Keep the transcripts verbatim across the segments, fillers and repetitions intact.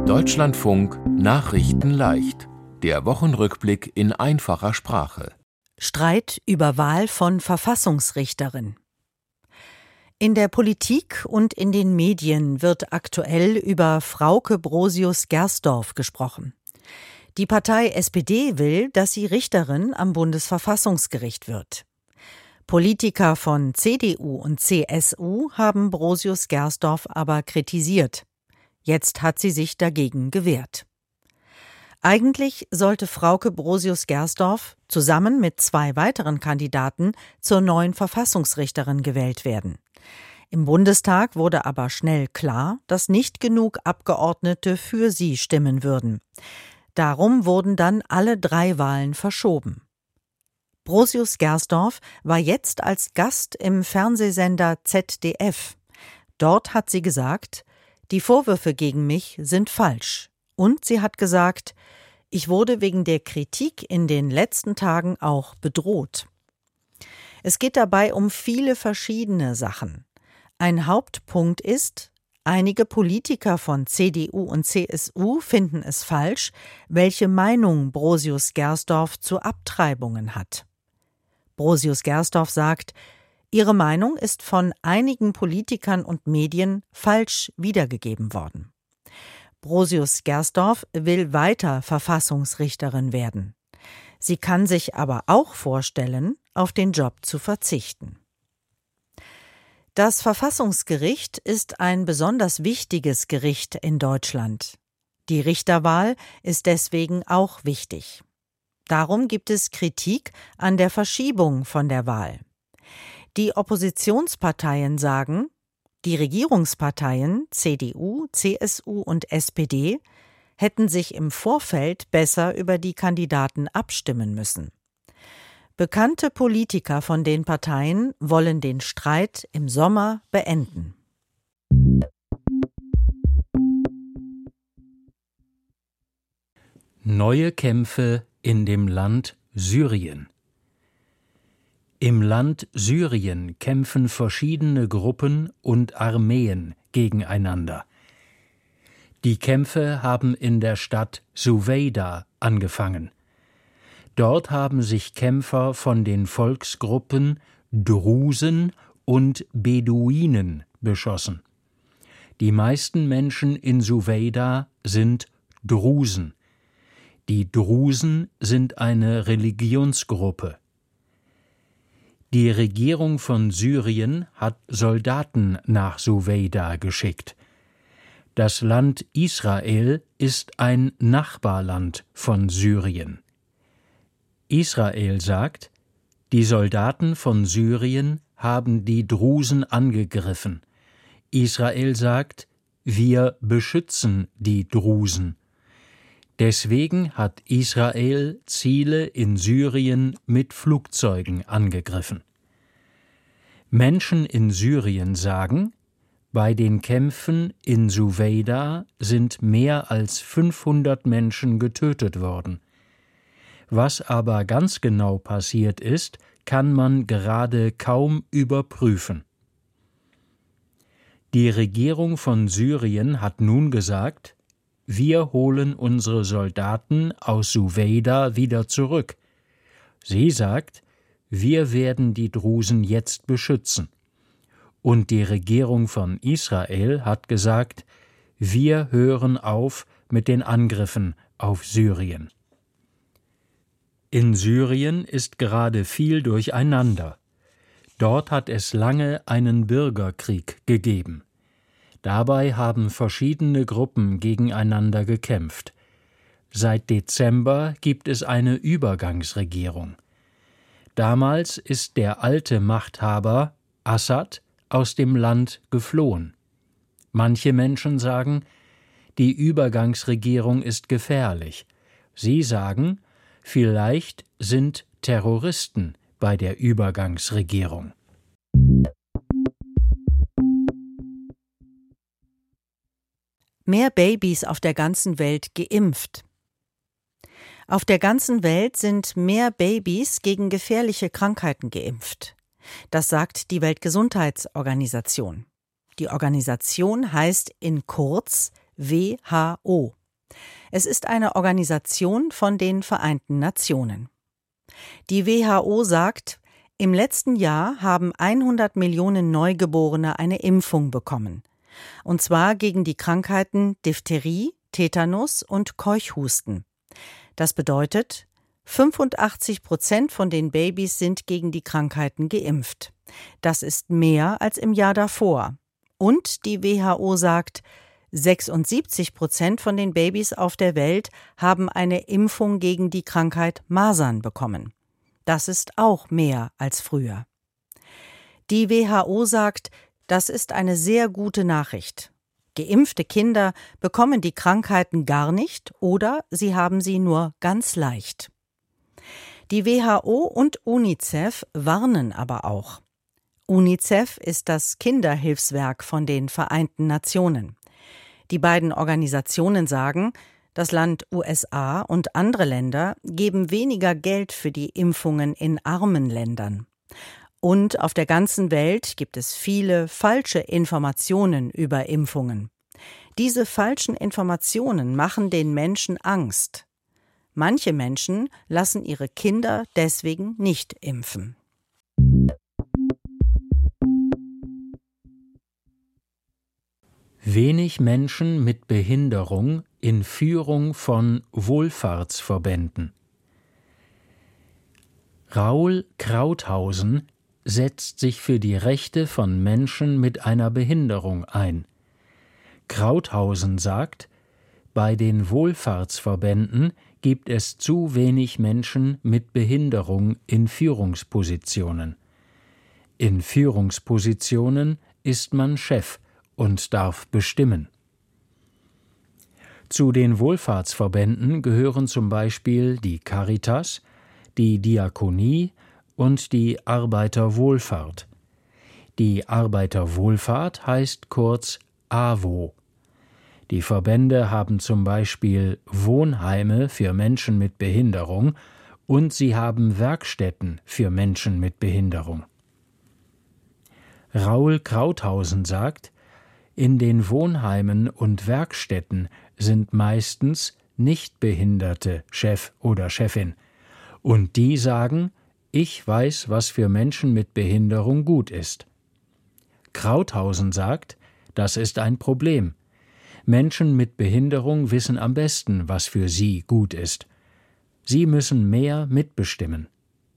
Deutschlandfunk Nachrichten leicht. Der Wochenrückblick in einfacher Sprache. Streit über Wahl von Verfassungsrichterin. In der Politik und in den Medien wird aktuell über Frauke Brosius-Gersdorf gesprochen. Die Partei S P D will, dass sie Richterin am Bundesverfassungsgericht wird. Politiker von C D U und C S U haben Brosius-Gersdorf aber kritisiert. Jetzt hat sie sich dagegen gewehrt. Eigentlich sollte Frauke Brosius-Gersdorf zusammen mit zwei weiteren Kandidaten zur neuen Verfassungsrichterin gewählt werden. Im Bundestag wurde aber schnell klar, dass nicht genug Abgeordnete für sie stimmen würden. Darum wurden dann alle drei Wahlen verschoben. Brosius-Gersdorf war jetzt als Gast im Fernsehsender Z D F. Dort hat sie gesagt: Die Vorwürfe gegen mich sind falsch. Und sie hat gesagt, ich wurde wegen der Kritik in den letzten Tagen auch bedroht. Es geht dabei um viele verschiedene Sachen. Ein Hauptpunkt ist, einige Politiker von C D U und C S U finden es falsch, welche Meinung Brosius-Gersdorf zu Abtreibungen hat. Brosius-Gersdorf sagt, ihre Meinung ist von einigen Politikern und Medien falsch wiedergegeben worden. Brosius-Gersdorf will weiter Verfassungsrichterin werden. Sie kann sich aber auch vorstellen, auf den Job zu verzichten. Das Verfassungsgericht ist ein besonders wichtiges Gericht in Deutschland. Die Richterwahl ist deswegen auch wichtig. Darum gibt es Kritik an der Verschiebung von der Wahl. Die Oppositionsparteien sagen, die Regierungsparteien C D U, C S U und S P D hätten sich im Vorfeld besser über die Kandidaten abstimmen müssen. Bekannte Politiker von den Parteien wollen den Streit im Sommer beenden. Neue Kämpfe in dem Land Syrien. Im Land Syrien kämpfen verschiedene Gruppen und Armeen gegeneinander. Die Kämpfe haben in der Stadt Suweida angefangen. Dort haben sich Kämpfer von den Volksgruppen Drusen und Beduinen beschossen. Die meisten Menschen in Suweida sind Drusen. Die Drusen sind eine Religionsgruppe. Die Regierung von Syrien hat Soldaten nach Suweida geschickt. Das Land Israel ist ein Nachbarland von Syrien. Israel sagt, die Soldaten von Syrien haben die Drusen angegriffen. Israel sagt, wir beschützen die Drusen. Deswegen hat Israel Ziele in Syrien mit Flugzeugen angegriffen. Menschen in Syrien sagen, bei den Kämpfen in Suweida sind mehr als fünfhundert Menschen getötet worden. Was aber ganz genau passiert ist, kann man gerade kaum überprüfen. Die Regierung von Syrien hat nun gesagt, wir holen unsere Soldaten aus Suweida wieder zurück. Sie sagt, wir werden die Drusen jetzt beschützen. Und die Regierung von Israel hat gesagt, wir hören auf mit den Angriffen auf Syrien. In Syrien ist gerade viel durcheinander. Dort hat es lange einen Bürgerkrieg gegeben. Dabei haben verschiedene Gruppen gegeneinander gekämpft. Seit Dezember gibt es eine Übergangsregierung. Damals ist der alte Machthaber Assad aus dem Land geflohen. Manche Menschen sagen, die Übergangsregierung ist gefährlich. Sie sagen, vielleicht sind Terroristen bei der Übergangsregierung. Mehr Babys auf der ganzen Welt geimpft. Auf der ganzen Welt sind mehr Babys gegen gefährliche Krankheiten geimpft. Das sagt die Weltgesundheitsorganisation. Die Organisation heißt in kurz W H O. Es ist eine Organisation von den Vereinten Nationen. Die W H O sagt, im letzten Jahr haben hundert Millionen Neugeborene eine Impfung bekommen. Und zwar gegen die Krankheiten Diphtherie, Tetanus und Keuchhusten. Das bedeutet, fünfundachtzig Prozent von den Babys sind gegen die Krankheiten geimpft. Das ist mehr als im Jahr davor. Und die W H O sagt, sechsundsiebzig Prozent von den Babys auf der Welt haben eine Impfung gegen die Krankheit Masern bekommen. Das ist auch mehr als früher. Die W H O sagt, das ist eine sehr gute Nachricht. Geimpfte Kinder bekommen die Krankheiten gar nicht oder sie haben sie nur ganz leicht. Die W H O und UNICEF warnen aber auch. UNICEF ist das Kinderhilfswerk von den Vereinten Nationen. Die beiden Organisationen sagen, das Land U S A und andere Länder geben weniger Geld für die Impfungen in armen Ländern. Und auf der ganzen Welt gibt es viele falsche Informationen über Impfungen. Diese falschen Informationen machen den Menschen Angst. Manche Menschen lassen ihre Kinder deswegen nicht impfen. Wenig Menschen mit Behinderung in Führung von Wohlfahrtsverbänden. Raul Krauthausen setzt sich für die Rechte von Menschen mit einer Behinderung ein. Krauthausen sagt, bei den Wohlfahrtsverbänden gibt es zu wenig Menschen mit Behinderung in Führungspositionen. In Führungspositionen ist man Chef und darf bestimmen. Zu den Wohlfahrtsverbänden gehören zum Beispiel die Caritas, die Diakonie und die Arbeiterwohlfahrt. Die Arbeiterwohlfahrt heißt kurz A W O. Die Verbände haben zum Beispiel Wohnheime für Menschen mit Behinderung und sie haben Werkstätten für Menschen mit Behinderung. Raul Krauthausen sagt, in den Wohnheimen und Werkstätten sind meistens Nichtbehinderte Chef oder Chefin. Und die sagen, ich weiß, was für Menschen mit Behinderung gut ist. Krauthausen sagt, das ist ein Problem. Menschen mit Behinderung wissen am besten, was für sie gut ist. Sie müssen mehr mitbestimmen.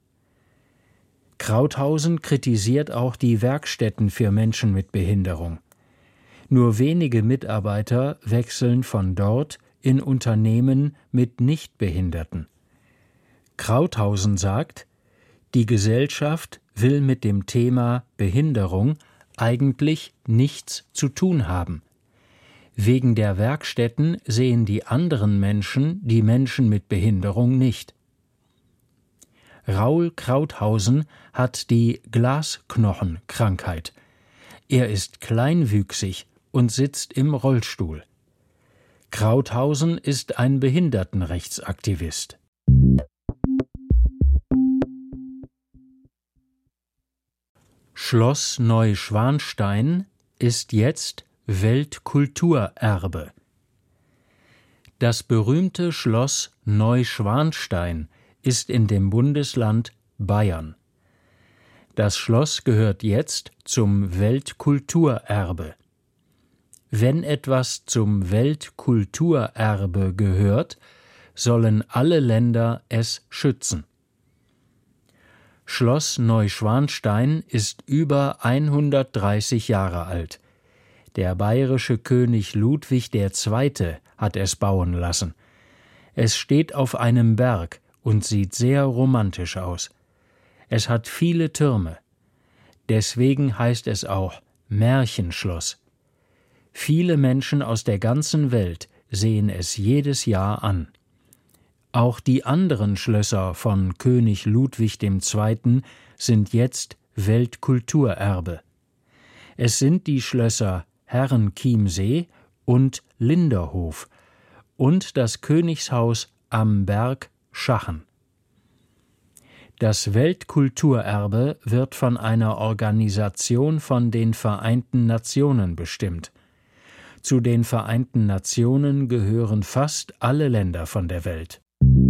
Krauthausen kritisiert auch die Werkstätten für Menschen mit Behinderung. Nur wenige Mitarbeiter wechseln von dort in Unternehmen mit Nichtbehinderten. Krauthausen sagt, die Gesellschaft will mit dem Thema Behinderung eigentlich nichts zu tun haben. Wegen der Werkstätten sehen die anderen Menschen die Menschen mit Behinderung nicht. Raul Krauthausen hat die Glasknochenkrankheit. Er ist kleinwüchsig und sitzt im Rollstuhl. Krauthausen ist ein Behindertenrechtsaktivist. Schloss Neuschwanstein ist jetzt Weltkulturerbe. Das berühmte Schloss Neuschwanstein ist in dem Bundesland Bayern. Das Schloss gehört jetzt zum Weltkulturerbe. Wenn etwas zum Weltkulturerbe gehört, sollen alle Länder es schützen. Schloss Neuschwanstein ist über hundertdreißig Jahre alt. Der bayerische König Ludwig der Zweite hat es bauen lassen. Es steht auf einem Berg und sieht sehr romantisch aus. Es hat viele Türme. Deswegen heißt es auch Märchenschloss. Viele Menschen aus der ganzen Welt sehen es jedes Jahr an. Auch die anderen Schlösser von König Ludwig der Zweite sind jetzt Weltkulturerbe. Es sind die Schlösser Herrenchiemsee und Linderhof und das Königshaus am Berg Schachen. Das Weltkulturerbe wird von einer Organisation von den Vereinten Nationen bestimmt. Zu den Vereinten Nationen gehören fast alle Länder von der Welt.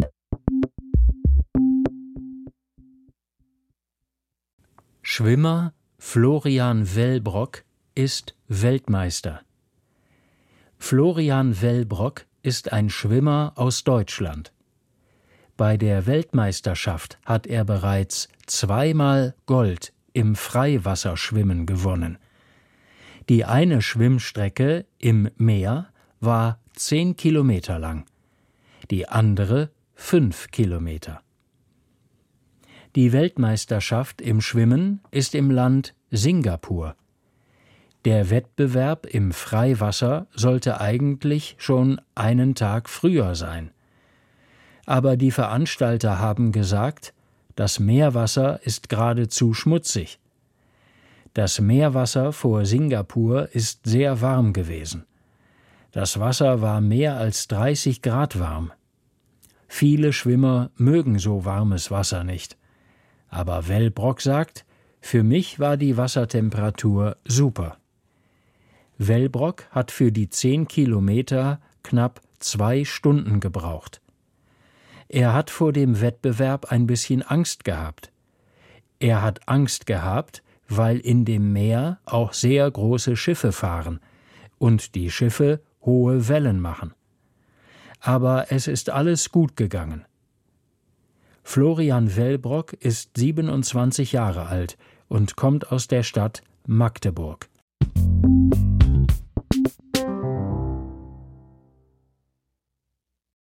Schwimmer Florian Wellbrock ist Weltmeister. Florian Wellbrock ist ein Schwimmer aus Deutschland. Bei der Weltmeisterschaft hat er bereits zweimal Gold im Freiwasserschwimmen gewonnen. Die eine Schwimmstrecke im Meer war zehn Kilometer lang, die andere fünf Kilometer. Die Weltmeisterschaft im Schwimmen ist im Land Singapur. Der Wettbewerb im Freiwasser sollte eigentlich schon einen Tag früher sein. Aber die Veranstalter haben gesagt, das Meerwasser ist geradezu schmutzig. Das Meerwasser vor Singapur ist sehr warm gewesen. Das Wasser war mehr als dreißig Grad warm. Viele Schwimmer mögen so warmes Wasser nicht. Aber Wellbrock sagt, für mich war die Wassertemperatur super. Wellbrock hat für die zehn Kilometer knapp zwei Stunden gebraucht. Er hat vor dem Wettbewerb ein bisschen Angst gehabt. Er hat Angst gehabt, weil in dem Meer auch sehr große Schiffe fahren und die Schiffe hohe Wellen machen. Aber es ist alles gut gegangen. Florian Wellbrock ist siebenundzwanzig Jahre alt und kommt aus der Stadt Magdeburg.